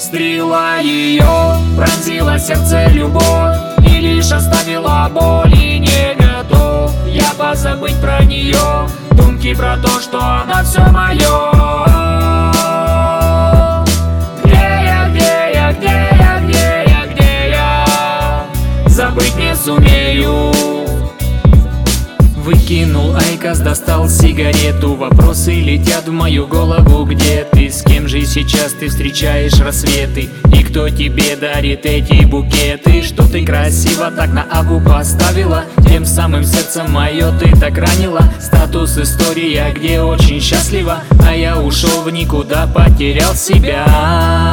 Стрела ее пронзила сердце любовь, и лишь оставила боль, и не готов я позабыть про нее. Думки про то, что она все мое. Забыть не сумею. Выкинул айкос, достал сигарету. Вопросы летят в мою голову: где ты? С кем же сейчас ты встречаешь рассветы? И кто тебе дарит эти букеты? Что ты красиво так на аву поставила, тем самым сердце мое ты так ранила. Статус история, где очень счастлива, а я ушел в никуда, потерял себя.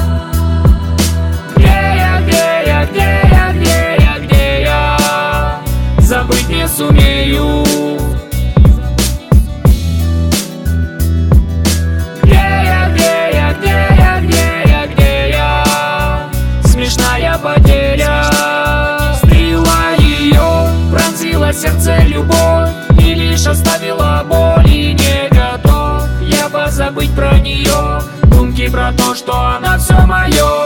Забыть не сумею. Где я? Смешная потеря. Стрела ее пронзила сердце любовь, и лишь оставила боль, и не готов я позабыть про нее. Думки про то, что она все мое.